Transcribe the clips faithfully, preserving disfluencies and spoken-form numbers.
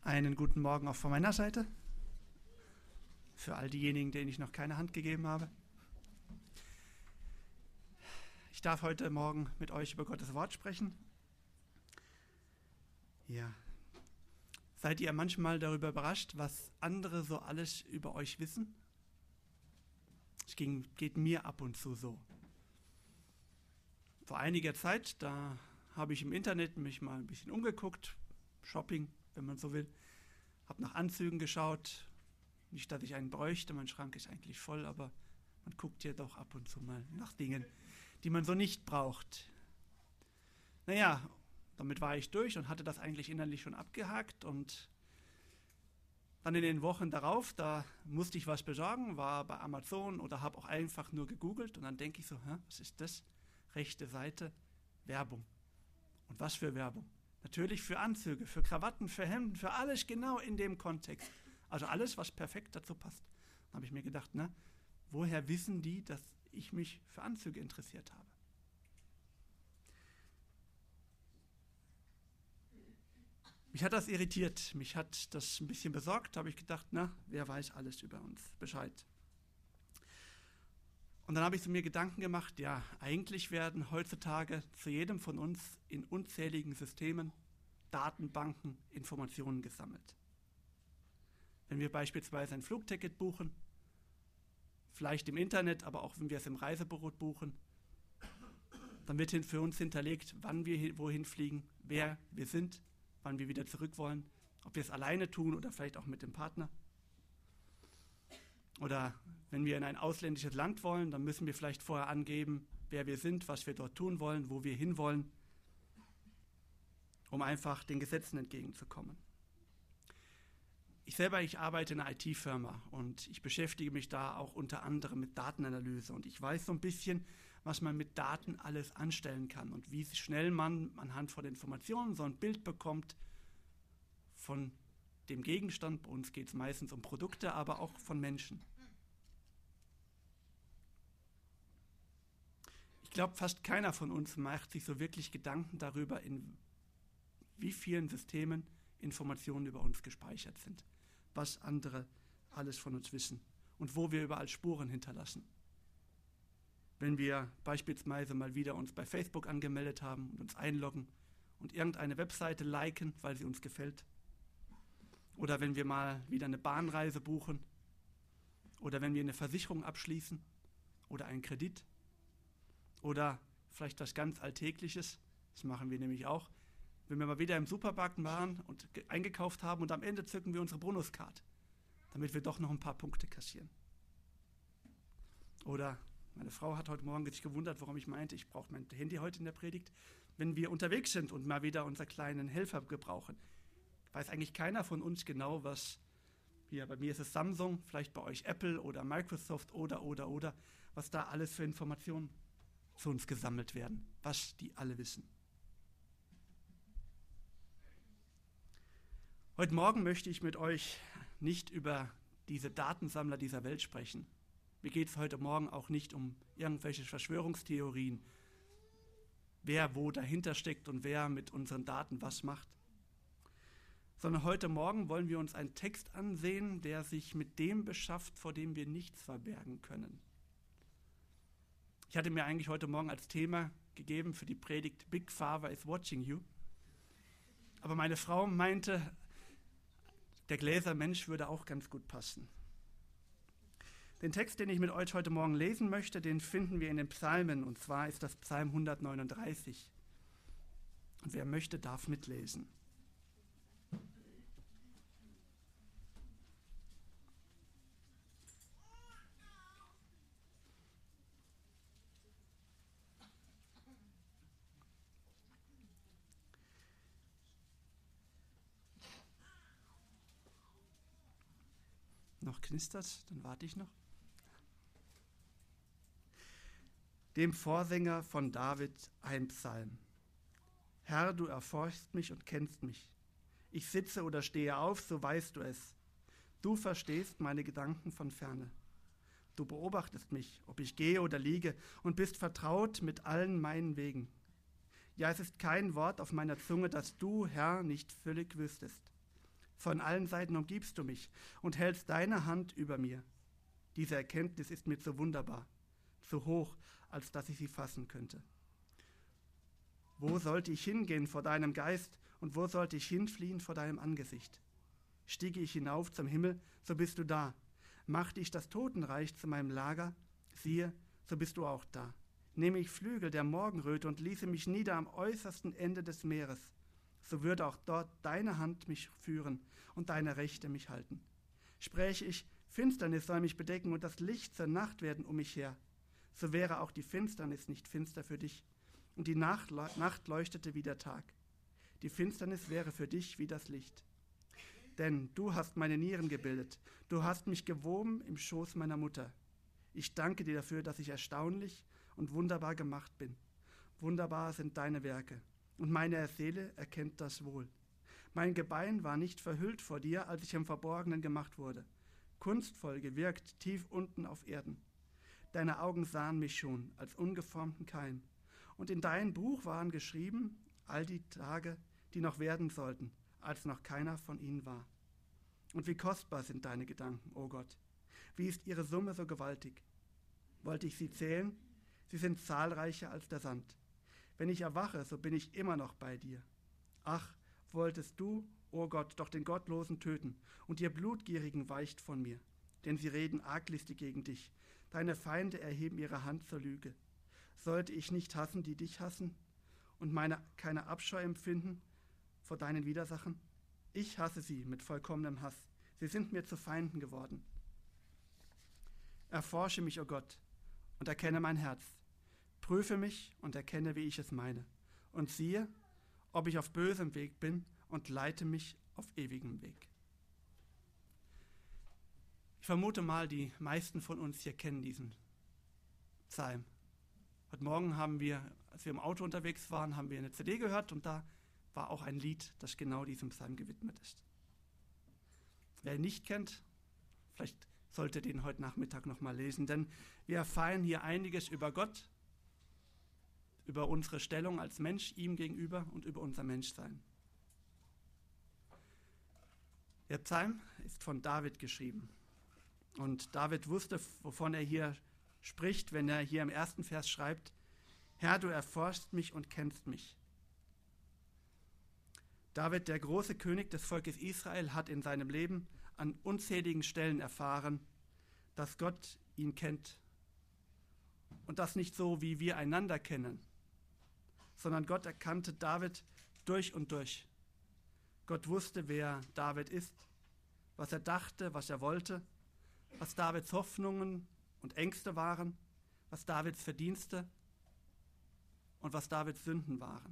Einen guten Morgen auch von meiner Seite. Für all diejenigen, denen ich noch keine Hand gegeben habe. Ich darf heute Morgen mit euch über Gottes Wort sprechen. Ja. Seid ihr manchmal darüber überrascht, was andere so alles über euch wissen? Es ging, geht mir ab und zu so. Vor einiger Zeit, da habe ich im Internet mich mal ein bisschen umgeguckt, Shopping, wenn man so will, habe nach Anzügen geschaut, nicht, dass ich einen bräuchte, mein Schrank ist eigentlich voll, aber man guckt ja doch ab und zu mal nach Dingen, die man so nicht braucht. Naja, damit war ich durch und hatte das eigentlich innerlich schon abgehakt und dann in den Wochen darauf, da musste ich was besorgen, war bei Amazon oder habe auch einfach nur gegoogelt und dann denke ich so, hä, was ist das? Rechte Seite, Werbung. Und was für Werbung? Natürlich für Anzüge, für Krawatten, für Hemden, für alles genau in dem Kontext. Also alles, was perfekt dazu passt. Dann habe ich mir gedacht, na, woher wissen die, dass ich mich für Anzüge interessiert habe? Mich hat das irritiert, mich hat das ein bisschen besorgt, da habe ich gedacht, na, wer weiß alles über uns Bescheid. Und dann habe ich mir Gedanken gemacht, ja, eigentlich werden heutzutage zu jedem von uns in unzähligen Systemen, Datenbanken, Informationen gesammelt. Wenn wir beispielsweise ein Flugticket buchen, vielleicht im Internet, aber auch wenn wir es im Reisebüro buchen, dann wird für uns hinterlegt, wann wir wohin fliegen, wer wir sind, wann wir wieder zurück wollen, ob wir es alleine tun oder vielleicht auch mit dem Partner. Oder wenn wir in ein ausländisches Land wollen, dann müssen wir vielleicht vorher angeben, wer wir sind, was wir dort tun wollen, wo wir hinwollen, um einfach den Gesetzen entgegenzukommen. Ich selber, ich arbeite in einer I T-Firma und ich beschäftige mich da auch unter anderem mit Datenanalyse und ich weiß so ein bisschen, was man mit Daten alles anstellen kann und wie schnell man anhand von Informationen so ein Bild bekommt von dem Gegenstand. Bei uns geht es meistens um Produkte, aber auch von Menschen. Ich glaube, fast keiner von uns macht sich so wirklich Gedanken darüber, in wie vielen Systemen Informationen über uns gespeichert sind, was andere alles von uns wissen und wo wir überall Spuren hinterlassen. Wenn wir beispielsweise mal wieder uns bei Facebook angemeldet haben und uns einloggen und irgendeine Webseite liken, weil sie uns gefällt, oder wenn wir mal wieder eine Bahnreise buchen, oder wenn wir eine Versicherung abschließen oder einen Kredit, oder vielleicht was ganz Alltägliches, das machen wir nämlich auch, wenn wir mal wieder im Supermarkt waren und eingekauft haben und am Ende zücken wir unsere Bonuskarte, damit wir doch noch ein paar Punkte kassieren. Oder meine Frau hat heute Morgen sich gewundert, warum ich meinte, ich brauche mein Handy heute in der Predigt, wenn wir unterwegs sind und mal wieder unseren kleinen Helfer gebrauchen. Weiß eigentlich keiner von uns genau, was, hier bei mir ist es Samsung, vielleicht bei euch Apple oder Microsoft oder, oder, oder, was da alles für Informationen zu uns gesammelt werden, was die alle wissen. Heute Morgen möchte ich mit euch nicht über diese Datensammler dieser Welt sprechen. Mir geht es heute Morgen auch nicht um irgendwelche Verschwörungstheorien, wer wo dahinter steckt und wer mit unseren Daten was macht. Sondern heute Morgen wollen wir uns einen Text ansehen, der sich mit dem beschafft, vor dem wir nichts verbergen können. Ich hatte mir eigentlich heute Morgen als Thema gegeben für die Predigt Big Father is watching you. Aber meine Frau meinte, der Gläsermensch würde auch ganz gut passen. Den Text, den ich mit euch heute Morgen lesen möchte, den finden wir in den Psalmen, und zwar ist das Psalm hundertneununddreißig. Und wer möchte, darf mitlesen. Noch knistert, dann warte ich noch. Dem Vorsänger von David ein Psalm. Herr, du erforschst mich und kennst mich. Ich sitze oder stehe auf, so weißt du es. Du verstehst meine Gedanken von ferne. Du beobachtest mich, ob ich gehe oder liege, und bist vertraut mit allen meinen Wegen. Ja, es ist kein Wort auf meiner Zunge, das du, Herr, nicht völlig wüsstest. Von allen Seiten umgibst du mich und hältst deine Hand über mir. Diese Erkenntnis ist mir zu wunderbar, zu hoch, als dass ich sie fassen könnte. Wo sollte ich hingehen vor deinem Geist und wo sollte ich hinfliehen vor deinem Angesicht? Stiege ich hinauf zum Himmel, so bist du da. Machte ich das Totenreich zu meinem Lager, siehe, so bist du auch da. Nehme ich Flügel der Morgenröte und ließe mich nieder am äußersten Ende des Meeres, so würde auch dort deine Hand mich führen und deine Rechte mich halten. Spräche ich, Finsternis soll mich bedecken und das Licht zur Nacht werden um mich her, so wäre auch die Finsternis nicht finster für dich, und die Nacht, Nacht leuchtete wie der Tag. Die Finsternis wäre für dich wie das Licht. Denn du hast meine Nieren gebildet, du hast mich gewoben im Schoß meiner Mutter. Ich danke dir dafür, dass ich erstaunlich und wunderbar gemacht bin. Wunderbar sind deine Werke, und meine Seele erkennt das wohl. Mein Gebein war nicht verhüllt vor dir, als ich im Verborgenen gemacht wurde, kunstvoll gewirkt tief unten auf Erden. Deine Augen sahen mich schon als ungeformten Keim, und in dein Buch waren geschrieben all die Tage, die noch werden sollten, als noch keiner von ihnen war. Und wie kostbar sind deine Gedanken, o Gott! Wie ist ihre Summe so gewaltig? Wollte ich sie zählen? Sie sind zahlreicher als der Sand. Wenn ich erwache, so bin ich immer noch bei dir. Ach, wolltest du, o Gott, doch den Gottlosen töten, und ihr Blutgierigen weicht von mir. Denn sie reden arglistig gegen dich. Deine Feinde erheben ihre Hand zur Lüge. Sollte ich nicht hassen, die dich hassen, und meine keine Abscheu empfinden vor deinen Widersachen? Ich hasse sie mit vollkommenem Hass. Sie sind mir zu Feinden geworden. Erforsche mich, o Gott, und erkenne mein Herz. Prüfe mich und erkenne, wie ich es meine. Und siehe, ob ich auf bösem Weg bin, und leite mich auf ewigem Weg. Ich vermute mal, die meisten von uns hier kennen diesen Psalm. Heute Morgen haben wir, als wir im Auto unterwegs waren, haben wir eine C D gehört und da war auch ein Lied, das genau diesem Psalm gewidmet ist. Wer ihn nicht kennt, vielleicht sollte den heute Nachmittag noch mal lesen, denn wir erfahren hier einiges über Gott, über unsere Stellung als Mensch ihm gegenüber und über unser Menschsein. Der Psalm ist von David geschrieben und David wusste, wovon er hier spricht, wenn er hier im ersten Vers schreibt: Herr, du erforschst mich und kennst mich. David, der große König des Volkes Israel, hat in seinem Leben an unzähligen Stellen erfahren, dass Gott ihn kennt. Und das nicht so, wie wir einander kennen, sondern Gott erkannte David durch und durch. Gott wusste, wer David ist, was er dachte, was er wollte, was Davids Hoffnungen und Ängste waren, was Davids Verdienste und was Davids Sünden waren.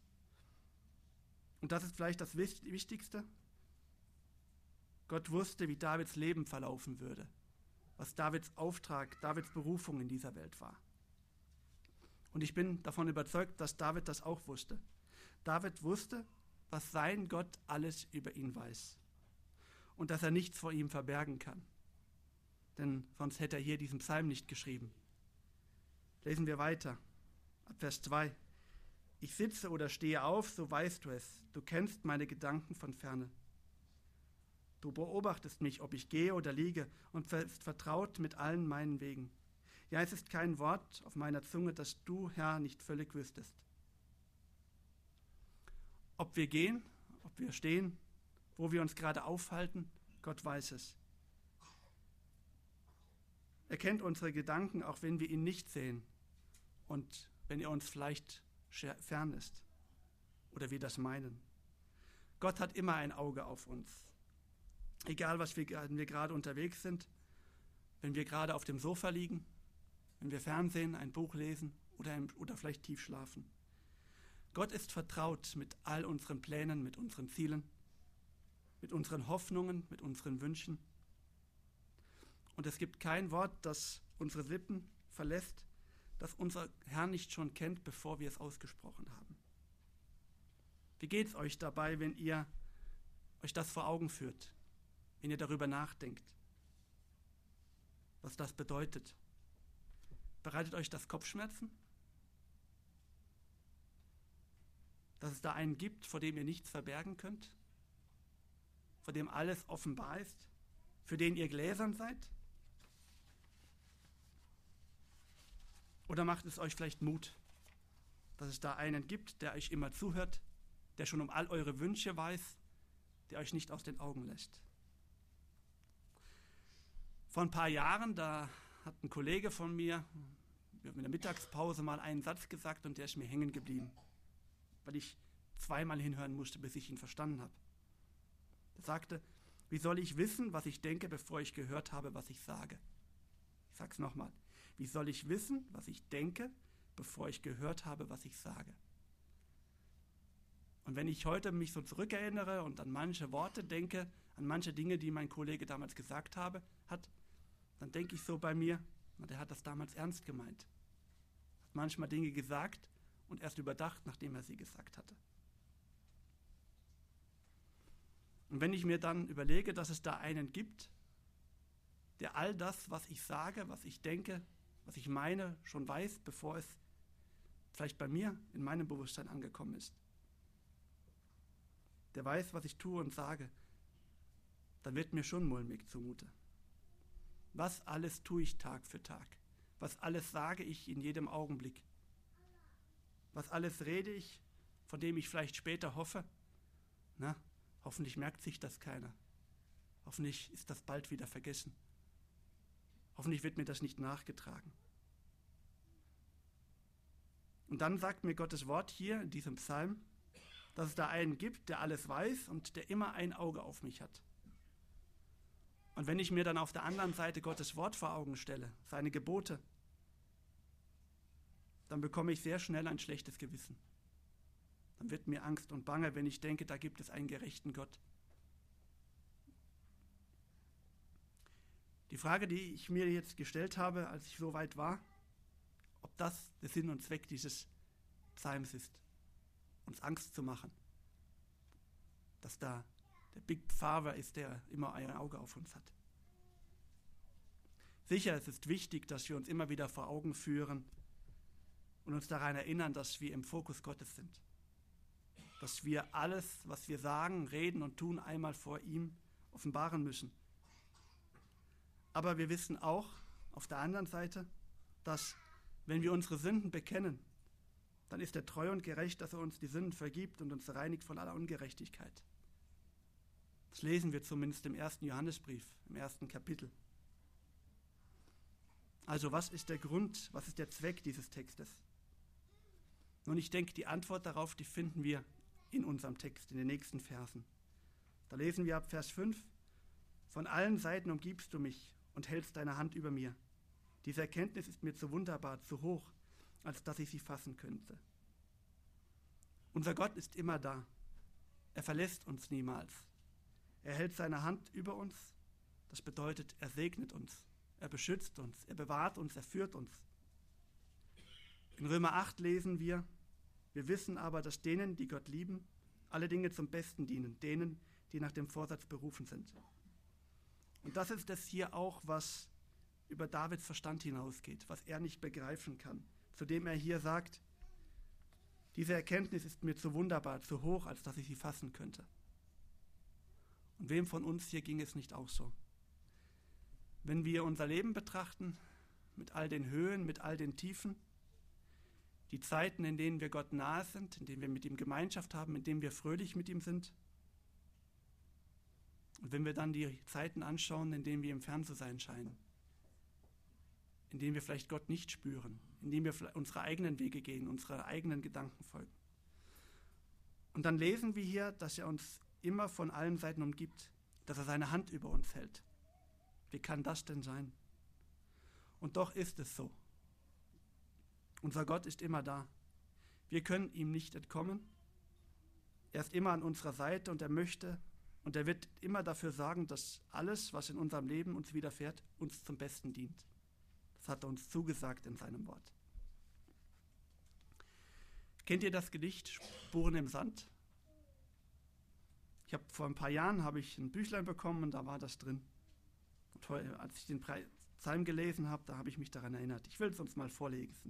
Und das ist vielleicht das Wichtigste. Gott wusste, wie Davids Leben verlaufen würde, was Davids Auftrag, Davids Berufung in dieser Welt war. Und ich bin davon überzeugt, dass David das auch wusste. David wusste, was sein Gott alles über ihn weiß und dass er nichts vor ihm verbergen kann. Denn sonst hätte er hier diesen Psalm nicht geschrieben. Lesen wir weiter, ab Vers zwei. Ich sitze oder stehe auf, so weißt du es. Du kennst meine Gedanken von ferne. Du beobachtest mich, ob ich gehe oder liege, und bist vertraut mit allen meinen Wegen. Ja, es ist kein Wort auf meiner Zunge, das du, Herr, nicht völlig wüsstest. Ob wir gehen, ob wir stehen, wo wir uns gerade aufhalten, Gott weiß es. Er kennt unsere Gedanken, auch wenn wir ihn nicht sehen und wenn er uns vielleicht fern ist oder wir das meinen. Gott hat immer ein Auge auf uns. Egal, was wir, wenn wir gerade unterwegs sind, wenn wir gerade auf dem Sofa liegen, wenn wir Fernsehen, ein Buch lesen oder, im, oder vielleicht tief schlafen. Gott ist vertraut mit all unseren Plänen, mit unseren Zielen, mit unseren Hoffnungen, mit unseren Wünschen. Und es gibt kein Wort, das unsere Lippen verlässt, das unser Herr nicht schon kennt, bevor wir es ausgesprochen haben. Wie geht es euch dabei, wenn ihr euch das vor Augen führt, wenn ihr darüber nachdenkt, was das bedeutet? Bereitet euch das Kopfschmerzen? Dass es da einen gibt, vor dem ihr nichts verbergen könnt? vor dem alles offenbar ist, für den ihr gläsern seid? Oder macht es euch vielleicht Mut, dass es da einen gibt, der euch immer zuhört, der schon um all eure Wünsche weiß, der euch nicht aus den Augen lässt? Vor ein paar Jahren, da hat ein Kollege von mir in der Mittagspause mal einen Satz gesagt und der ist mir hängen geblieben, weil ich zweimal hinhören musste, bis ich ihn verstanden habe. Er sagte, wie soll ich wissen, was ich denke, bevor ich gehört habe, was ich sage? Ich sage es nochmal. Wie soll ich wissen, was ich denke, bevor ich gehört habe, was ich sage? Und wenn ich heute mich so zurückerinnere und an manche Worte denke, an manche Dinge, die mein Kollege damals gesagt habe, hat, dann denke ich so bei mir, na, der hat das damals ernst gemeint. Hat manchmal Dinge gesagt und erst überdacht, nachdem er sie gesagt hatte. Und wenn ich mir dann überlege, dass es da einen gibt, der all das, was ich sage, was ich denke, was ich meine, schon weiß, bevor es vielleicht bei mir in meinem Bewusstsein angekommen ist. Der weiß, was ich tue und sage, dann wird mir schon mulmig zumute. Was alles tue ich Tag für Tag? Was alles sage ich in jedem Augenblick? Was alles rede ich, von dem ich vielleicht später hoffe? Na, hoffentlich merkt sich das keiner. Hoffentlich ist das bald wieder vergessen. Hoffentlich wird mir das nicht nachgetragen. Und dann sagt mir Gottes Wort hier in diesem Psalm, dass es da einen gibt, der alles weiß und der immer ein Auge auf mich hat. Und wenn ich mir dann auf der anderen Seite Gottes Wort vor Augen stelle, seine Gebote, dann bekomme ich sehr schnell ein schlechtes Gewissen. Dann wird mir Angst und Bange, wenn ich denke, da gibt es einen gerechten Gott. Die Frage, die ich mir jetzt gestellt habe, als ich so weit war, ob das der Sinn und Zweck dieses Psalms ist, uns Angst zu machen, dass da der Big Father ist, der immer ein Auge auf uns hat. Sicher, es ist wichtig, dass wir uns immer wieder vor Augen führen und uns daran erinnern, dass wir im Fokus Gottes sind. Dass wir alles, was wir sagen, reden und tun, einmal vor ihm offenbaren müssen. Aber wir wissen auch auf der anderen Seite, dass wenn wir unsere Sünden bekennen, dann ist er treu und gerecht, dass er uns die Sünden vergibt und uns reinigt von aller Ungerechtigkeit. Das lesen wir zumindest im ersten Johannesbrief, im ersten Kapitel. Also was ist der Grund, was ist der Zweck dieses Textes? Nun, ich denke, die Antwort darauf, die finden wir in unserem Text, in den nächsten Versen. Da lesen wir ab Vers fünf, von allen Seiten umgibst du mich und hältst deine Hand über mir. Diese Erkenntnis ist mir zu wunderbar, zu hoch, als dass ich sie fassen könnte. Unser Gott ist immer da. Er verlässt uns niemals. Er hält seine Hand über uns. Das bedeutet, er segnet uns. Er beschützt uns. Er bewahrt uns. Er führt uns. In Römer acht lesen wir, wir wissen aber, dass denen, die Gott lieben, alle Dinge zum Besten dienen, denen, die nach dem Vorsatz berufen sind. Und das ist es hier auch, was über Davids Verstand hinausgeht, was er nicht begreifen kann, zu dem er hier sagt, diese Erkenntnis ist mir zu wunderbar, zu hoch, als dass ich sie fassen könnte. Und wem von uns hier ging es nicht auch so? Wenn wir unser Leben betrachten, mit all den Höhen, mit all den Tiefen, die Zeiten, in denen wir Gott nahe sind, in denen wir mit ihm Gemeinschaft haben, in denen wir fröhlich mit ihm sind, und wenn wir dann die Zeiten anschauen, in denen wir im Fern zu sein scheinen, in denen wir vielleicht Gott nicht spüren, in denen wir unsere eigenen Wege gehen, unsere eigenen Gedanken folgen. Und dann lesen wir hier, dass er uns immer von allen Seiten umgibt, dass er seine Hand über uns hält. Wie kann das denn sein? Und doch ist es so. Unser Gott ist immer da. Wir können ihm nicht entkommen. Er ist immer an unserer Seite und er möchte und er wird immer dafür sorgen, dass alles, was in unserem Leben uns widerfährt, uns zum Besten dient. Das hat er uns zugesagt in seinem Wort. Kennt ihr das Gedicht Spuren im Sand? Ich habe vor ein paar Jahren habe ich ein Büchlein bekommen und da war das drin. Und heute, als ich den Psalm gelesen habe, da habe ich mich daran erinnert. Ich will es uns mal vorlesen.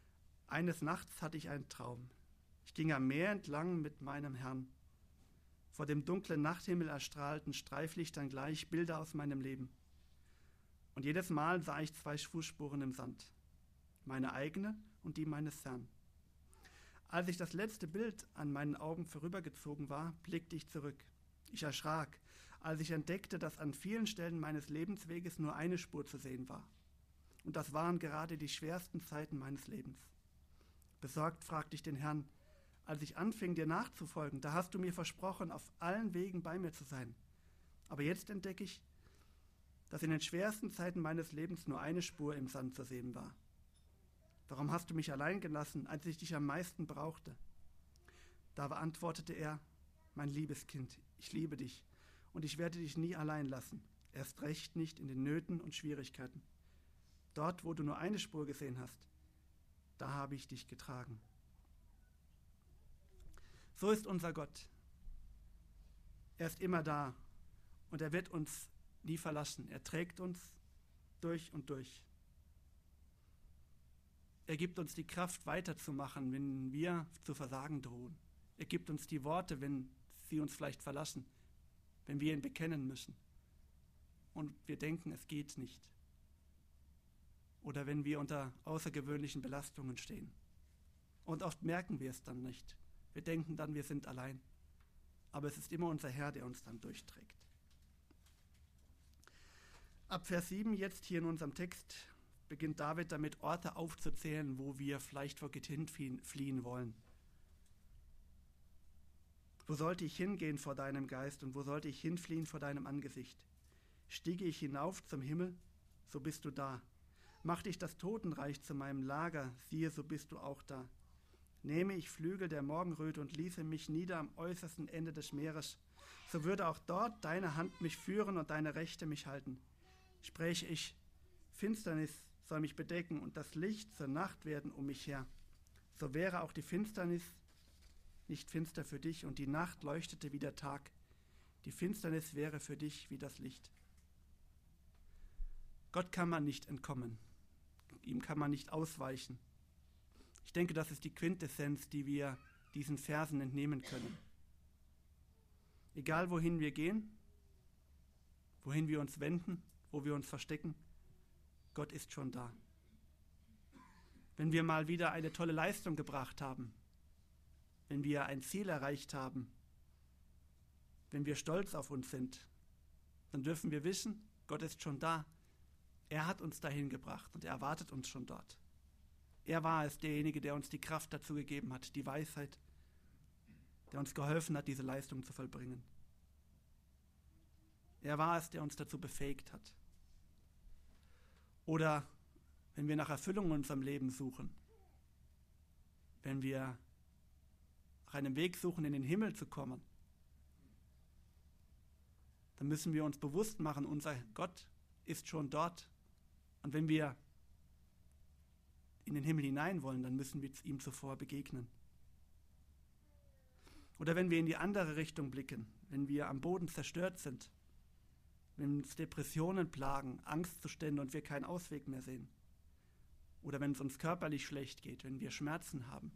Eines Nachts hatte ich einen Traum. Ich ging am Meer entlang mit meinem Herrn. vor dem dunklen Nachthimmel erstrahlten Streiflichtern gleich Bilder aus meinem Leben. Und jedes Mal sah ich zwei Fußspuren im Sand, meine eigene und die meines Herrn. Als ich das letzte Bild an meinen Augen vorübergezogen war, blickte ich zurück. Ich erschrak, als ich entdeckte, dass an vielen Stellen meines Lebensweges nur eine Spur zu sehen war. Und das waren gerade die schwersten Zeiten meines Lebens. Besorgt fragte ich den Herrn, als ich anfing, dir nachzufolgen, da hast du mir versprochen, auf allen Wegen bei mir zu sein. Aber jetzt entdecke ich, dass in den schwersten Zeiten meines Lebens nur eine Spur im Sand zu sehen war. Warum hast du mich allein gelassen, als ich dich am meisten brauchte? Da antwortete er, mein liebes Kind, ich liebe dich und ich werde dich nie allein lassen, erst recht nicht in den Nöten und Schwierigkeiten. Dort, wo du nur eine Spur gesehen hast, da habe ich dich getragen. So ist unser Gott. Er ist immer da und er wird uns nie verlassen. Er trägt uns durch und durch. Er gibt uns die Kraft, weiterzumachen, wenn wir zu versagen drohen. Er gibt uns die Worte, wenn sie uns vielleicht verlassen, wenn wir ihn bekennen müssen und wir denken, es geht nicht. Oder wenn wir unter außergewöhnlichen Belastungen stehen. Und oft merken wir es dann nicht. Wir denken dann, wir sind allein. Aber es ist immer unser Herr, der uns dann durchträgt. Ab Vers sieben jetzt hier in unserem Text beginnt David damit, Orte aufzuzählen, wo wir vielleicht vor Gott hinfliehen wollen. Wo sollte ich hingehen vor deinem Geist und wo sollte ich hinfliehen vor deinem Angesicht? Stiege ich hinauf zum Himmel, so bist du da. Machte ich das Totenreich zu meinem Lager, siehe, so bist du auch da. Nehme ich Flügel der Morgenröte und ließe mich nieder am äußersten Ende des Meeres, so würde auch dort deine Hand mich führen und deine Rechte mich halten. Spräche ich, Finsternis soll mich bedecken und das Licht zur Nacht werden um mich her, so wäre auch die Finsternis nicht finster für dich und die Nacht leuchtete wie der Tag. Die Finsternis wäre für dich wie das Licht. Gott kann man nicht entkommen. Ihm kann man nicht ausweichen. Ich denke, das ist die Quintessenz, die wir diesen Versen entnehmen können. Egal wohin wir gehen, wohin wir uns wenden, wo wir uns verstecken, Gott ist schon da. Wenn wir mal wieder eine tolle Leistung gebracht haben, wenn wir ein Ziel erreicht haben, wenn wir stolz auf uns sind, dann dürfen wir wissen, Gott ist schon da. Er hat uns dahin gebracht und er erwartet uns schon dort. Er war es, derjenige, der uns die Kraft dazu gegeben hat, die Weisheit, der uns geholfen hat, diese Leistung zu vollbringen. Er war es, der uns dazu befähigt hat. Oder wenn wir nach Erfüllung in unserem Leben suchen, wenn wir nach einem Weg suchen, in den Himmel zu kommen, dann müssen wir uns bewusst machen, unser Gott ist schon dort. Und wenn wir in den Himmel hinein wollen, dann müssen wir ihm zuvor begegnen. Oder wenn wir in die andere Richtung blicken, wenn wir am Boden zerstört sind, wenn uns Depressionen plagen, Angstzustände und wir keinen Ausweg mehr sehen. Oder wenn es uns körperlich schlecht geht, wenn wir Schmerzen haben.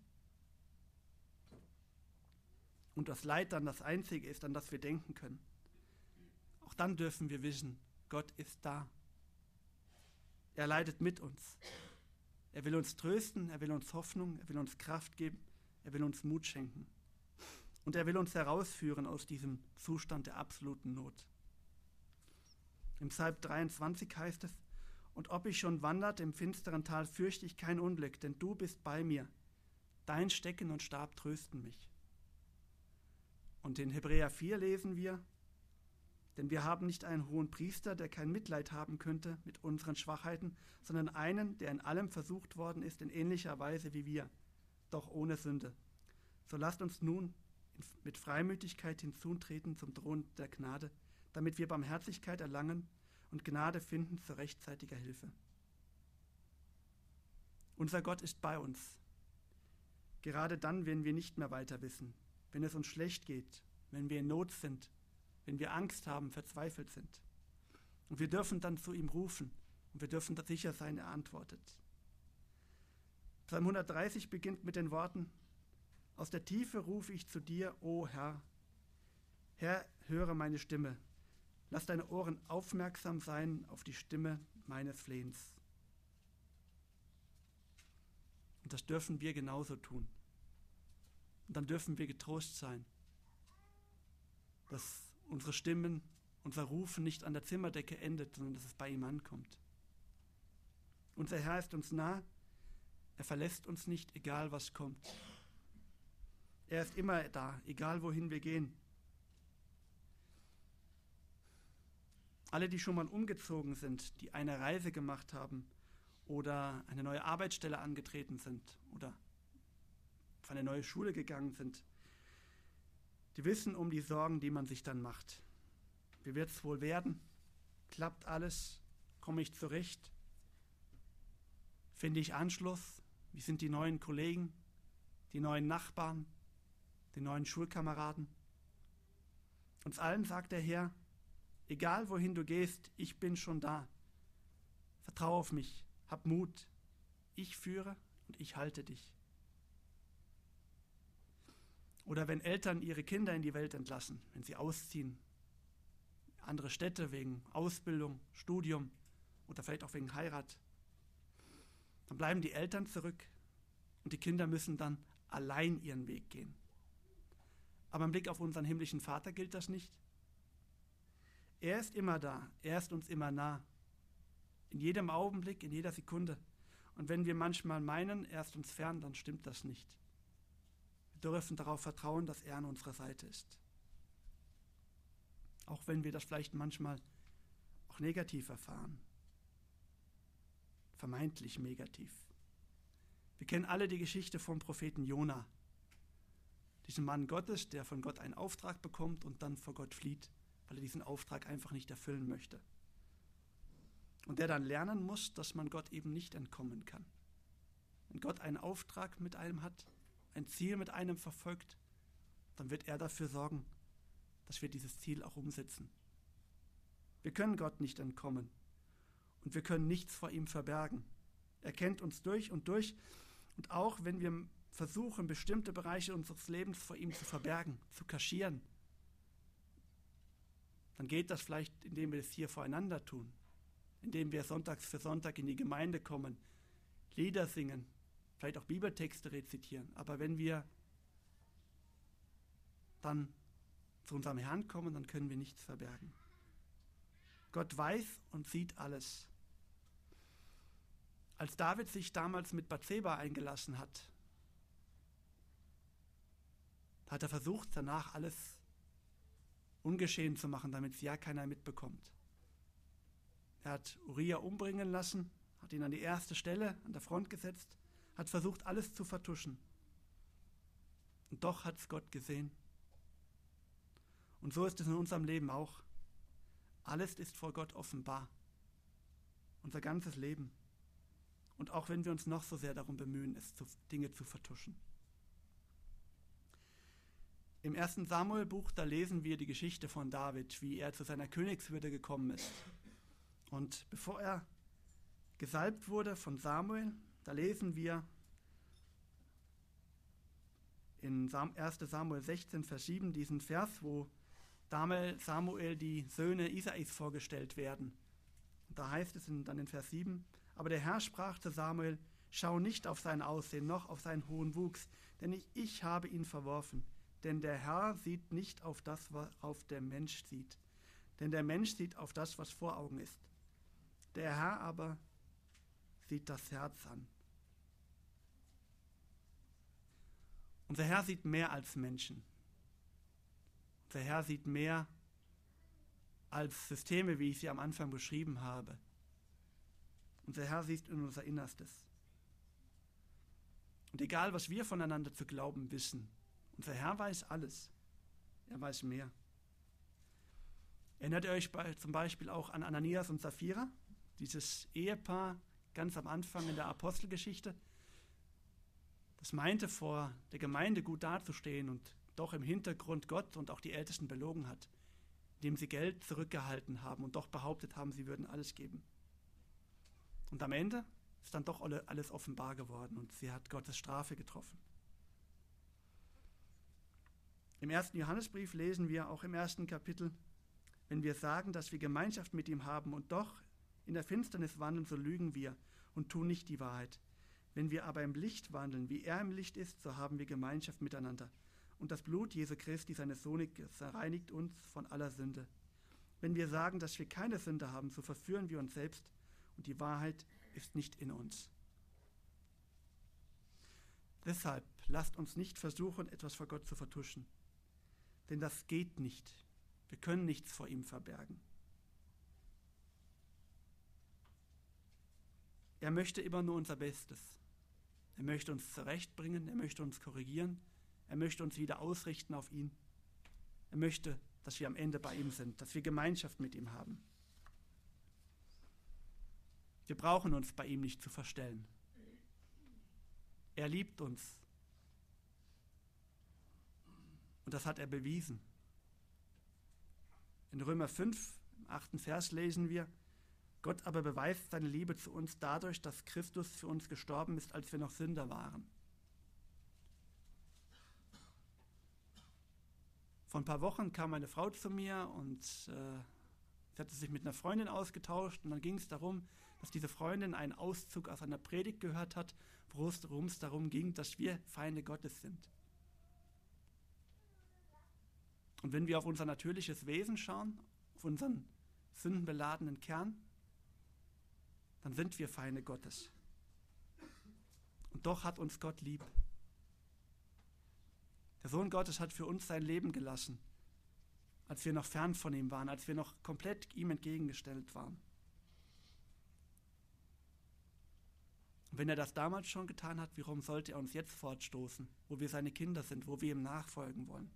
Und das Leid dann das Einzige ist, an das wir denken können. Auch dann dürfen wir wissen, Gott ist da. Er leidet mit uns. Er will uns trösten, er will uns Hoffnung, er will uns Kraft geben, er will uns Mut schenken. Und er will uns herausführen aus diesem Zustand der absoluten Not. Im Psalm dreiundzwanzig heißt es, und ob ich schon wandert im finsteren Tal, fürchte ich kein Unglück, denn du bist bei mir. Dein Stecken und Stab trösten mich. Und in Hebräer vier lesen wir, denn wir haben nicht einen hohen Priester, der kein Mitleid haben könnte mit unseren Schwachheiten, sondern einen, der in allem versucht worden ist, in ähnlicher Weise wie wir, doch ohne Sünde. So lasst uns nun mit Freimütigkeit hinzutreten zum Thron der Gnade, damit wir Barmherzigkeit erlangen und Gnade finden zu rechtzeitiger Hilfe. Unser Gott ist bei uns, gerade dann, wenn wir nicht mehr weiter wissen, wenn es uns schlecht geht, wenn wir in Not sind, wenn wir Angst haben, verzweifelt sind. Und wir dürfen dann zu ihm rufen und wir dürfen sicher sein, er antwortet. Psalm hundertdreißig beginnt mit den Worten, aus der Tiefe rufe ich zu dir, o Herr. Herr, höre meine Stimme. Lass deine Ohren aufmerksam sein auf die Stimme meines Flehens. Und das dürfen wir genauso tun. Und dann dürfen wir getrost sein, dass unsere Stimmen, unser Rufen nicht an der Zimmerdecke endet, sondern dass es bei ihm ankommt. Unser Herr ist uns nah, er verlässt uns nicht, egal was kommt. Er ist immer da, egal wohin wir gehen. Alle, die schon mal umgezogen sind, die eine Reise gemacht haben oder eine neue Arbeitsstelle angetreten sind oder auf eine neue Schule gegangen sind, die wissen um die Sorgen, die man sich dann macht. Wie wird es wohl werden? Klappt alles? Komme ich zurecht? Finde ich Anschluss? Wie sind die neuen Kollegen, die neuen Nachbarn, die neuen Schulkameraden? Uns allen sagt der Herr, egal wohin du gehst, ich bin schon da. Vertraue auf mich, hab Mut. Ich führe und ich halte dich. Oder wenn Eltern ihre Kinder in die Welt entlassen, wenn sie ausziehen, andere Städte wegen Ausbildung, Studium oder vielleicht auch wegen Heirat, dann bleiben die Eltern zurück und die Kinder müssen dann allein ihren Weg gehen. Aber im Blick auf unseren himmlischen Vater gilt das nicht. Er ist immer da, er ist uns immer nah. In jedem Augenblick, in jeder Sekunde. Und wenn wir manchmal meinen, er ist uns fern, dann stimmt das nicht. Wir dürfen darauf vertrauen, dass er an unserer Seite ist. Auch wenn wir das vielleicht manchmal auch negativ erfahren. Vermeintlich negativ. Wir kennen alle die Geschichte vom Propheten Jona. Diesen Mann Gottes, der von Gott einen Auftrag bekommt und dann vor Gott flieht, weil er diesen Auftrag einfach nicht erfüllen möchte. Und der dann lernen muss, dass man Gott eben nicht entkommen kann. Wenn Gott einen Auftrag mit einem hat, ein Ziel mit einem verfolgt, dann wird er dafür sorgen, dass wir dieses Ziel auch umsetzen. Wir können Gott nicht entkommen und wir können nichts vor ihm verbergen. Er kennt uns durch und durch und auch wenn wir versuchen, bestimmte Bereiche unseres Lebens vor ihm zu verbergen, zu kaschieren, dann geht das vielleicht, indem wir es hier voreinander tun, indem wir sonntags für Sonntag in die Gemeinde kommen, Lieder singen, vielleicht auch Bibeltexte rezitieren. Aber wenn wir dann zu unserem Herrn kommen, dann können wir nichts verbergen. Gott weiß und sieht alles. Als David sich damals mit Bathseba eingelassen hat, hat er versucht, danach alles ungeschehen zu machen, damit es ja keiner mitbekommt. Er hat Uriah umbringen lassen, hat ihn an die erste Stelle an der Front gesetzt, hat versucht, alles zu vertuschen. Und doch hat es Gott gesehen. Und so ist es in unserem Leben auch. Alles ist vor Gott offenbar. Unser ganzes Leben. Und auch wenn wir uns noch so sehr darum bemühen, es zu, Dinge zu vertuschen. Im ersten Samuel-Buch, da lesen wir die Geschichte von David, wie er zu seiner Königswürde gekommen ist. Und bevor er gesalbt wurde von Samuel, da lesen wir in erster Samuel sechzehn, Vers sieben diesen Vers, wo damals Samuel die Söhne Isais vorgestellt werden. Und da heißt es in, dann in Vers sieben, aber der Herr sprach zu Samuel, schau nicht auf sein Aussehen, noch auf seinen hohen Wuchs, denn ich, ich habe ihn verworfen. Denn der Herr sieht nicht auf das, worauf der Mensch sieht. Denn der Mensch sieht auf das, was vor Augen ist. Der Herr aber sieht das Herz an. Unser Herr sieht mehr als Menschen. Unser Herr sieht mehr als Systeme, wie ich sie am Anfang beschrieben habe. Unser Herr sieht in unser Innerstes. Und egal, was wir voneinander zu glauben wissen, unser Herr weiß alles. Er weiß mehr. Erinnert ihr euch bei, zum Beispiel auch an Ananias und Sapphira? Dieses Ehepaar ganz am Anfang in der Apostelgeschichte. Das meinte, vor der Gemeinde gut dazustehen und doch im Hintergrund Gott und auch die Ältesten belogen hat, indem sie Geld zurückgehalten haben und doch behauptet haben, sie würden alles geben. Und am Ende ist dann doch alles offenbar geworden und sie hat Gottes Strafe getroffen. Im ersten Johannesbrief lesen wir auch im ersten Kapitel: Wenn wir sagen, dass wir Gemeinschaft mit ihm haben und doch in der Finsternis wandeln, so lügen wir und tun nicht die Wahrheit. Wenn wir aber im Licht wandeln, wie er im Licht ist, so haben wir Gemeinschaft miteinander. Und das Blut Jesu Christi, seines Sohnes, reinigt uns von aller Sünde. Wenn wir sagen, dass wir keine Sünde haben, so verführen wir uns selbst und die Wahrheit ist nicht in uns. Deshalb lasst uns nicht versuchen, etwas vor Gott zu vertuschen. Denn das geht nicht. Wir können nichts vor ihm verbergen. Er möchte immer nur unser Bestes. Er möchte uns zurechtbringen, er möchte uns korrigieren, er möchte uns wieder ausrichten auf ihn. Er möchte, dass wir am Ende bei ihm sind, dass wir Gemeinschaft mit ihm haben. Wir brauchen uns bei ihm nicht zu verstellen. Er liebt uns. Und das hat er bewiesen. In Römer fünf, im achten Vers lesen wir: Gott aber beweist seine Liebe zu uns dadurch, dass Christus für uns gestorben ist, als wir noch Sünder waren. Vor ein paar Wochen kam eine Frau zu mir und äh, sie hatte sich mit einer Freundin ausgetauscht und dann ging es darum, dass diese Freundin einen Auszug aus einer Predigt gehört hat, worum es darum ging, dass wir Feinde Gottes sind. Und wenn wir auf unser natürliches Wesen schauen, auf unseren sündenbeladenen Kern, dann sind wir Feinde Gottes. Und doch hat uns Gott lieb. Der Sohn Gottes hat für uns sein Leben gelassen, als wir noch fern von ihm waren, als wir noch komplett ihm entgegengestellt waren. Und wenn er das damals schon getan hat, warum sollte er uns jetzt fortstoßen, wo wir seine Kinder sind, wo wir ihm nachfolgen wollen?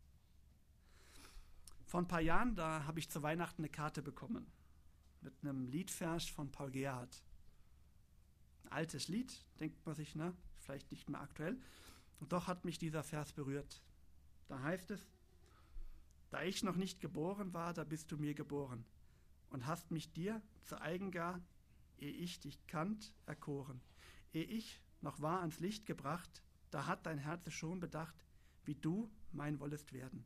Vor ein paar Jahren, da habe ich zu Weihnachten eine Karte bekommen mit einem Liedvers von Paul Gerhardt. Ein altes Lied, denkt man sich, ne? Vielleicht nicht mehr aktuell. Und doch hat mich dieser Vers berührt. Da heißt es: Da ich noch nicht geboren war, da bist du mir geboren und hast mich dir zu eigen gar, ehe ich dich kannt, erkoren. Ehe ich noch war ans Licht gebracht, da hat dein Herz schon bedacht, wie du mein wollest werden.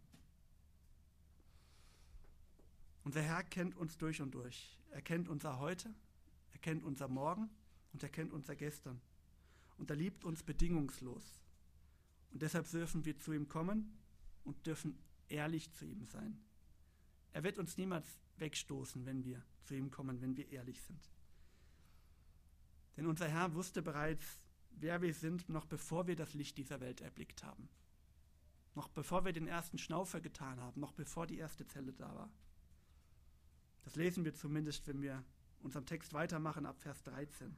Unser Herr kennt uns durch und durch. Er kennt unser Heute, er kennt unser Morgen und er kennt unser Gestern. Und er liebt uns bedingungslos. Und deshalb dürfen wir zu ihm kommen und dürfen ehrlich zu ihm sein. Er wird uns niemals wegstoßen, wenn wir zu ihm kommen, wenn wir ehrlich sind. Denn unser Herr wusste bereits, wer wir sind, noch bevor wir das Licht dieser Welt erblickt haben. Noch bevor wir den ersten Schnaufer getan haben, noch bevor die erste Zelle da war. Das lesen wir zumindest, wenn wir unserem Text weitermachen, ab Vers dreizehn.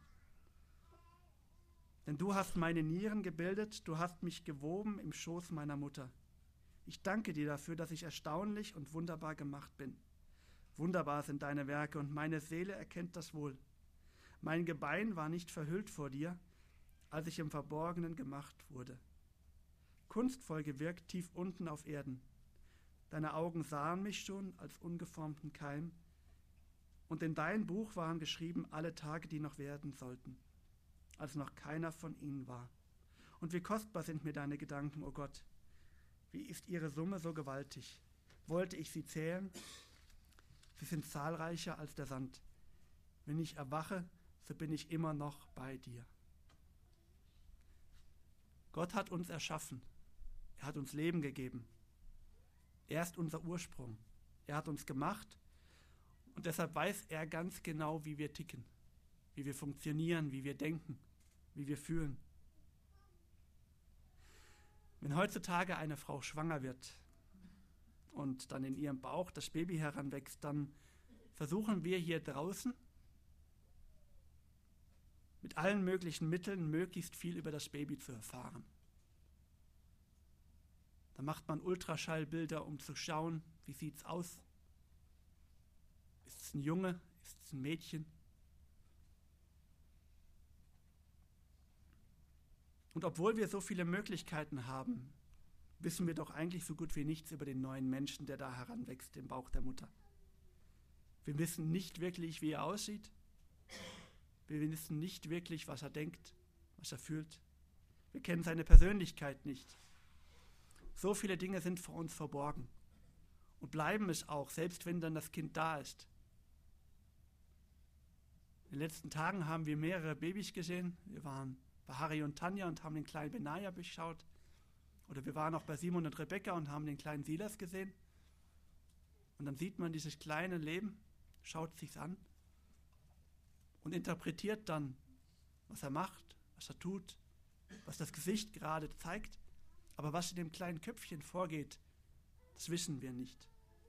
Denn du hast meine Nieren gebildet, du hast mich gewoben im Schoß meiner Mutter. Ich danke dir dafür, dass ich erstaunlich und wunderbar gemacht bin. Wunderbar sind deine Werke und meine Seele erkennt das wohl. Mein Gebein war nicht verhüllt vor dir, als ich im Verborgenen gemacht wurde. Kunstvoll gewirkt tief unten auf Erden. Deine Augen sahen mich schon als ungeformten Keim, und in dein Buch waren geschrieben alle Tage, die noch werden sollten, als noch keiner von ihnen war. Und wie kostbar sind mir deine Gedanken, o Gott. Wie ist ihre Summe so gewaltig? Wollte ich sie zählen? Sie sind zahlreicher als der Sand. Wenn ich erwache, so bin ich immer noch bei dir. Gott hat uns erschaffen. Er hat uns Leben gegeben. Er ist unser Ursprung. Er hat uns gemacht und deshalb weiß er ganz genau, wie wir ticken, wie wir funktionieren, wie wir denken, wie wir fühlen. Wenn heutzutage eine Frau schwanger wird und dann in ihrem Bauch das Baby heranwächst, dann versuchen wir hier draußen mit allen möglichen Mitteln möglichst viel über das Baby zu erfahren. Da macht man Ultraschallbilder, um zu schauen, wie sieht es aus? Ist es ein Junge? Ist es ein Mädchen? Und obwohl wir so viele Möglichkeiten haben, wissen wir doch eigentlich so gut wie nichts über den neuen Menschen, der da heranwächst im Bauch der Mutter. Wir wissen nicht wirklich, wie er aussieht. Wir wissen nicht wirklich, was er denkt, was er fühlt. Wir kennen seine Persönlichkeit nicht. So viele Dinge sind vor uns verborgen und bleiben es auch, selbst wenn dann das Kind da ist. In den letzten Tagen haben wir mehrere Babys gesehen. Wir waren bei Harry und Tanja und haben den kleinen Benaja beschaut. Oder wir waren auch bei Simon und Rebecca und haben den kleinen Silas gesehen. Und dann sieht man dieses kleine Leben, schaut sich's an und interpretiert dann, was er macht, was er tut, was das Gesicht gerade zeigt. Aber was in dem kleinen Köpfchen vorgeht, das wissen wir nicht.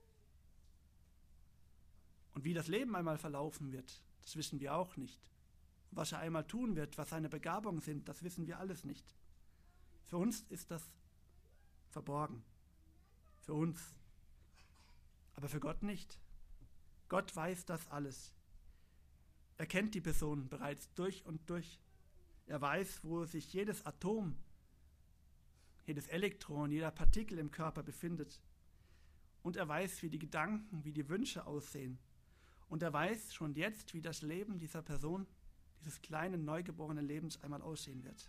Und wie das Leben einmal verlaufen wird, das wissen wir auch nicht. Und was er einmal tun wird, was seine Begabungen sind, das wissen wir alles nicht. Für uns ist das verborgen. Für uns. Aber für Gott nicht. Gott weiß das alles. Er kennt die Person bereits durch und durch. Er weiß, wo sich jedes Atom, jedes Elektron, jeder Partikel im Körper befindet. Und er weiß, wie die Gedanken, wie die Wünsche aussehen. Und er weiß schon jetzt, wie das Leben dieser Person, dieses kleinen, neugeborenen Lebens einmal aussehen wird.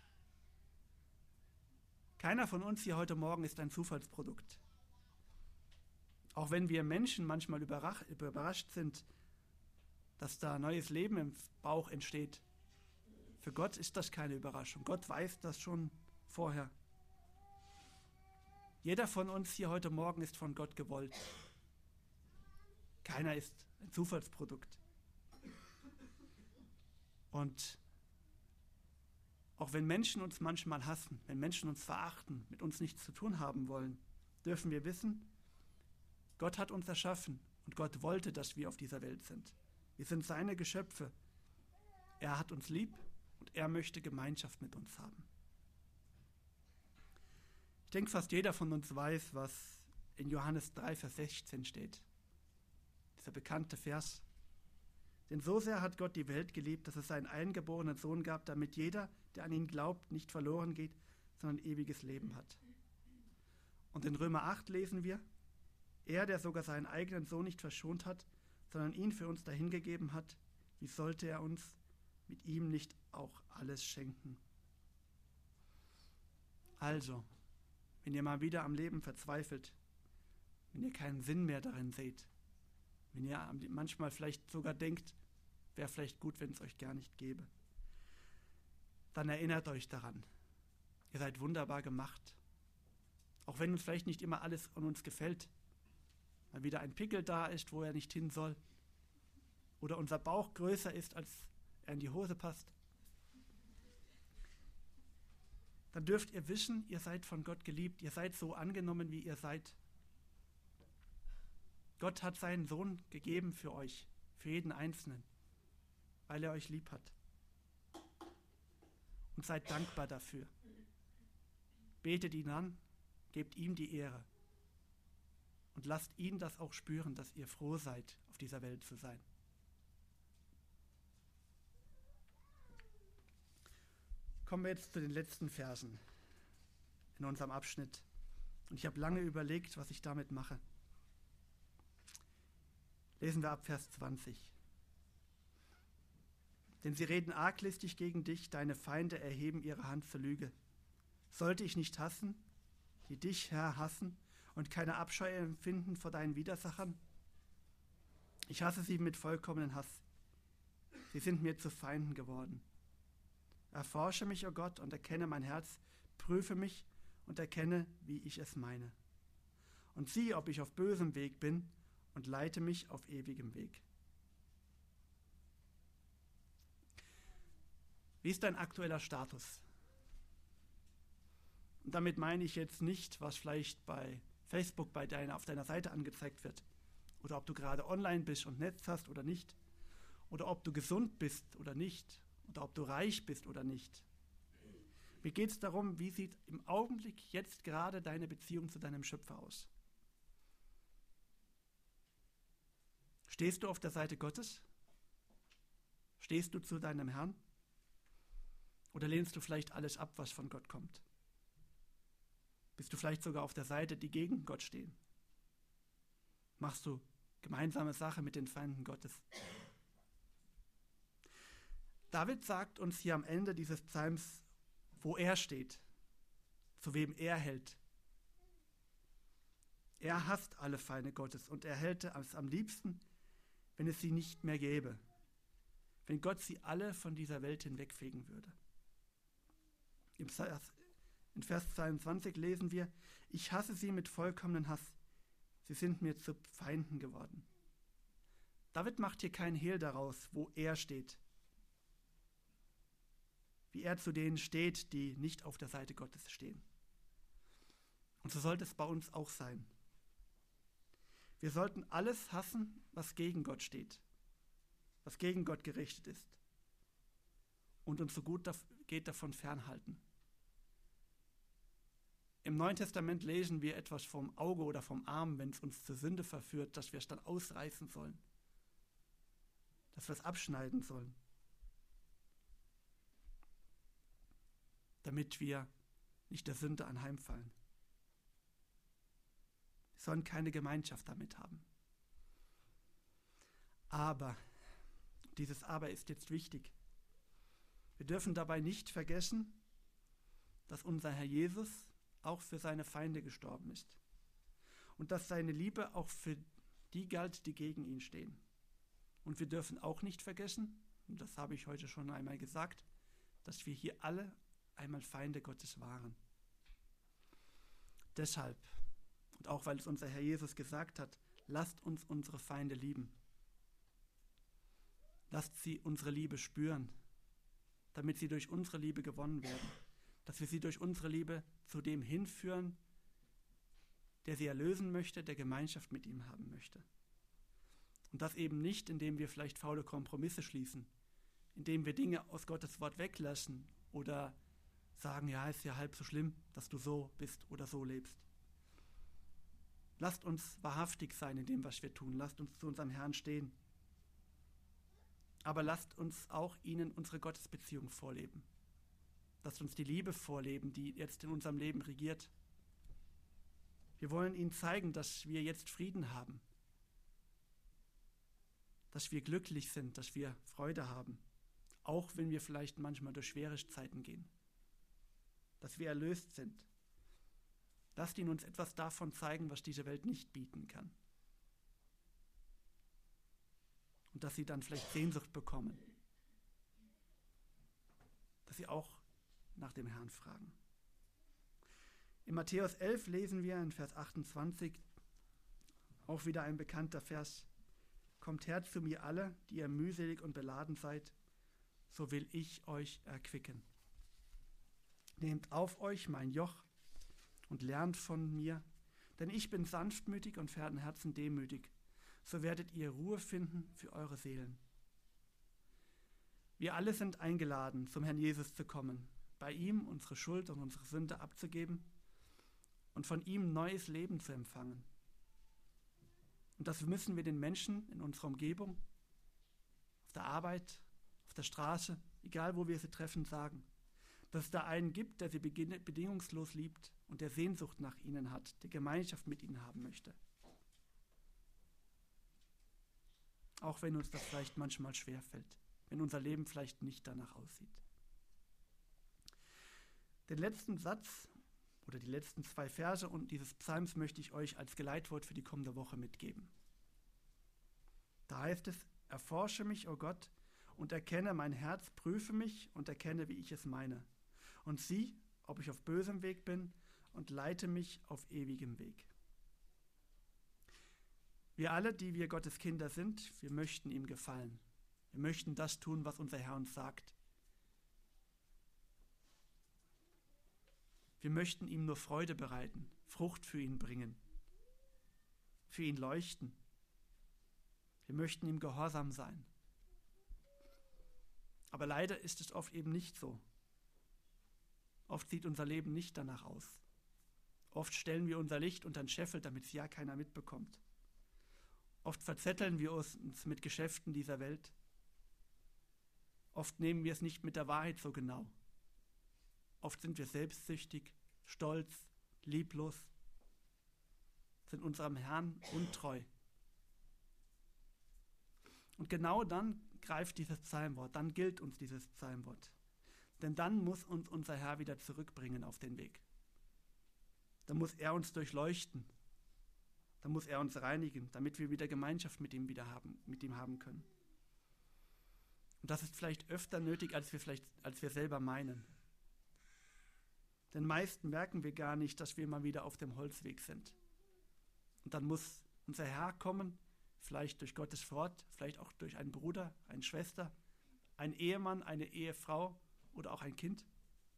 Keiner von uns hier heute Morgen ist ein Zufallsprodukt. Auch wenn wir Menschen manchmal überrascht sind, dass da neues Leben im Bauch entsteht. Für Gott ist das keine Überraschung. Gott weiß das schon vorher. Jeder von uns hier heute Morgen ist von Gott gewollt. Keiner ist ein Zufallsprodukt. Und auch wenn Menschen uns manchmal hassen, wenn Menschen uns verachten, mit uns nichts zu tun haben wollen, dürfen wir wissen, Gott hat uns erschaffen und Gott wollte, dass wir auf dieser Welt sind. Wir sind seine Geschöpfe. Er hat uns lieb und er möchte Gemeinschaft mit uns haben. Ich denke, fast jeder von uns weiß, was in Johannes drei, Vers sechzehn steht. Dieser bekannte Vers. Denn so sehr hat Gott die Welt geliebt, dass es seinen eingeborenen Sohn gab, damit jeder, der an ihn glaubt, nicht verloren geht, sondern ewiges Leben hat. Und in Römer acht lesen wir, er, der sogar seinen eigenen Sohn nicht verschont hat, sondern ihn für uns dahingegeben hat, wie sollte er uns mit ihm nicht auch alles schenken? Also, wenn ihr mal wieder am Leben verzweifelt, wenn ihr keinen Sinn mehr darin seht, wenn ihr manchmal vielleicht sogar denkt, wäre vielleicht gut, wenn es euch gar nicht gäbe, dann erinnert euch daran. Ihr seid wunderbar gemacht. Auch wenn uns vielleicht nicht immer alles an uns gefällt, weil wieder ein Pickel da ist, wo er nicht hin soll, oder unser Bauch größer ist, als er in die Hose passt, dann dürft ihr wissen, ihr seid von Gott geliebt, ihr seid so angenommen, wie ihr seid. Gott hat seinen Sohn gegeben für euch, für jeden Einzelnen, weil er euch lieb hat. Und seid dankbar dafür. Betet ihn an, gebt ihm die Ehre. Und lasst ihn das auch spüren, dass ihr froh seid, auf dieser Welt zu sein. Kommen wir jetzt zu den letzten Versen in unserem Abschnitt. Und ich habe lange überlegt, was ich damit mache. Lesen wir ab Vers zwanzig. Denn sie reden arglistig gegen dich, deine Feinde erheben ihre Hand zur Lüge. Sollte ich nicht hassen, die dich, Herr, hassen und keine Abscheu empfinden vor deinen Widersachern? Ich hasse sie mit vollkommenen Hass. Sie sind mir zu Feinden geworden. Erforsche mich, o Gott, und erkenne mein Herz, prüfe mich und erkenne, wie ich es meine. Und sieh, ob ich auf bösem Weg bin, und leite mich auf ewigem Weg. Wie ist dein aktueller Status? Und damit meine ich jetzt nicht, was vielleicht bei Facebook bei deiner, auf deiner Seite angezeigt wird, oder ob du gerade online bist und Netz hast oder nicht, oder ob du gesund bist oder nicht, oder ob du reich bist oder nicht. Mir geht es darum, wie sieht im Augenblick jetzt gerade deine Beziehung zu deinem Schöpfer aus? Stehst du auf der Seite Gottes? Stehst du zu deinem Herrn? Oder lehnst du vielleicht alles ab, was von Gott kommt? Bist du vielleicht sogar auf der Seite, die gegen Gott stehen? Machst du gemeinsame Sache mit den Feinden Gottes? David sagt uns hier am Ende dieses Psalms, wo er steht, zu wem er hält. Er hasst alle Feinde Gottes und er hätte es am liebsten, wenn es sie nicht mehr gäbe, wenn Gott sie alle von dieser Welt hinwegfegen würde. Im Vers, in Vers zweiundzwanzig lesen wir, ich hasse sie mit vollkommenen Hass, sie sind mir zu Feinden geworden. David macht hier keinen Hehl daraus, wo er steht, wie er zu denen steht, die nicht auf der Seite Gottes stehen. Und so sollte es bei uns auch sein. Wir sollten alles hassen, was gegen Gott steht, was gegen Gott gerichtet ist und uns so gut geht davon fernhalten. Im Neuen Testament lesen wir etwas vom Auge oder vom Arm, wenn es uns zur Sünde verführt, dass wir es dann ausreißen sollen, dass wir es abschneiden sollen, damit wir nicht der Sünde anheimfallen. Wir sollen keine Gemeinschaft damit haben. Aber, dieses Aber ist jetzt wichtig. Wir dürfen dabei nicht vergessen, dass unser Herr Jesus auch für seine Feinde gestorben ist und dass seine Liebe auch für die galt, die gegen ihn stehen. Und wir dürfen auch nicht vergessen, und das habe ich heute schon einmal gesagt, dass wir hier alle einmal Feinde Gottes waren. Deshalb, und auch weil es unser Herr Jesus gesagt hat, lasst uns unsere Feinde lieben. Lasst sie unsere Liebe spüren, damit sie durch unsere Liebe gewonnen werden, dass wir sie durch unsere Liebe zu dem hinführen, der sie erlösen möchte, der Gemeinschaft mit ihm haben möchte. Und das eben nicht, indem wir vielleicht faule Kompromisse schließen, indem wir Dinge aus Gottes Wort weglassen oder sagen, ja, ist ja halb so schlimm, dass du so bist oder so lebst. Lasst uns wahrhaftig sein in dem, was wir tun. Lasst uns zu unserem Herrn stehen. Aber lasst uns auch ihnen unsere Gottesbeziehung vorleben. Lasst uns die Liebe vorleben, die jetzt in unserem Leben regiert. Wir wollen ihnen zeigen, dass wir jetzt Frieden haben, dass wir glücklich sind, dass wir Freude haben, auch wenn wir vielleicht manchmal durch schwere Zeiten gehen, dass wir erlöst sind. Lasst ihnen uns etwas davon zeigen, was diese Welt nicht bieten kann. Und dass sie dann vielleicht Sehnsucht bekommen, dass sie auch nach dem Herrn fragen. In Matthäus elf lesen wir in Vers achtundzwanzig, auch wieder ein bekannter Vers, kommt her zu mir alle, die ihr mühselig und beladen seid, so will ich euch erquicken. Nehmt auf euch mein Joch und lernt von mir, denn ich bin sanftmütig und von Herzen demütig, so werdet ihr Ruhe finden für eure Seelen. Wir alle sind eingeladen, zum Herrn Jesus zu kommen, bei ihm unsere Schuld und unsere Sünde abzugeben und von ihm neues Leben zu empfangen. Und das müssen wir den Menschen in unserer Umgebung, auf der Arbeit, auf der Straße, egal wo wir sie treffen, sagen, dass es da einen gibt, der sie bedingungslos liebt und der Sehnsucht nach ihnen hat, der Gemeinschaft mit ihnen haben möchte. Auch wenn uns das vielleicht manchmal schwerfällt, wenn unser Leben vielleicht nicht danach aussieht. Den letzten Satz oder die letzten zwei Verse und dieses Psalms möchte ich euch als Geleitwort für die kommende Woche mitgeben. Da heißt es, erforsche mich, o Gott, und erkenne mein Herz, prüfe mich und erkenne, wie ich es meine. Und sieh, ob ich auf bösem Weg bin, und leite mich auf ewigem Weg. Wir alle, die wir Gottes Kinder sind, wir möchten ihm gefallen. Wir möchten das tun, was unser Herr uns sagt. Wir möchten ihm nur Freude bereiten, Frucht für ihn bringen, für ihn leuchten. Wir möchten ihm gehorsam sein. Aber leider ist es oft eben nicht so. Oft sieht unser Leben nicht danach aus. Oft stellen wir unser Licht unter den Scheffel, damit es ja keiner mitbekommt. Oft verzetteln wir uns mit Geschäften dieser Welt. Oft nehmen wir es nicht mit der Wahrheit so genau. Oft sind wir selbstsüchtig, stolz, lieblos, sind unserem Herrn untreu. Und genau dann greift dieses Psalmwort, dann gilt uns dieses Psalmwort. Denn dann muss uns unser Herr wieder zurückbringen auf den Weg. Dann muss er uns durchleuchten. Dann muss er uns reinigen, damit wir wieder Gemeinschaft mit ihm wieder haben, mit ihm haben können. Und das ist vielleicht öfter nötig, als wir vielleicht, als wir selber meinen. Denn meist merken wir gar nicht, dass wir mal wieder auf dem Holzweg sind. Und dann muss unser Herr kommen, vielleicht durch Gottes Wort, vielleicht auch durch einen Bruder, eine Schwester, ein Ehemann, eine Ehefrau oder auch ein Kind,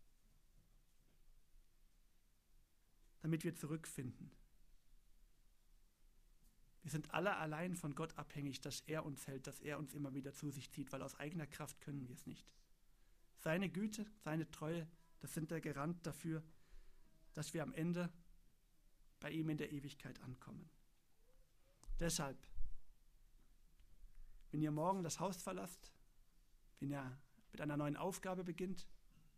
damit wir zurückfinden. Wir sind alle allein von Gott abhängig, dass er uns hält, dass er uns immer wieder zu sich zieht, weil aus eigener Kraft können wir es nicht. Seine Güte, seine Treue, das sind der Garant dafür, dass wir am Ende bei ihm in der Ewigkeit ankommen. Deshalb, wenn ihr morgen das Haus verlasst, wenn ihr mit einer neuen Aufgabe beginnt,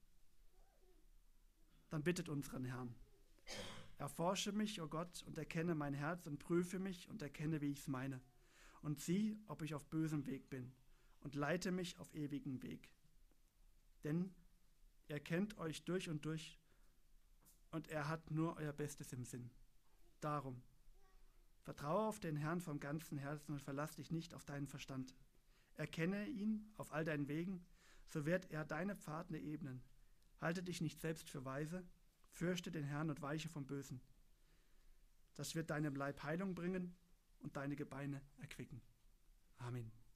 dann bittet unseren Herrn. Erforsche mich, o oh Gott, und erkenne mein Herz und prüfe mich und erkenne, wie ich es meine. Und sieh, ob ich auf bösem Weg bin und leite mich auf ewigen Weg. Denn er kennt euch durch und durch und er hat nur euer Bestes im Sinn. Darum, vertraue auf den Herrn vom ganzen Herzen und verlass dich nicht auf deinen Verstand. Erkenne ihn auf all deinen Wegen, so wird er deine Pfade ebnen. Halte dich nicht selbst für weise, fürchte den Herrn und weiche vom Bösen. Das wird deinem Leib Heilung bringen und deine Gebeine erquicken. Amen.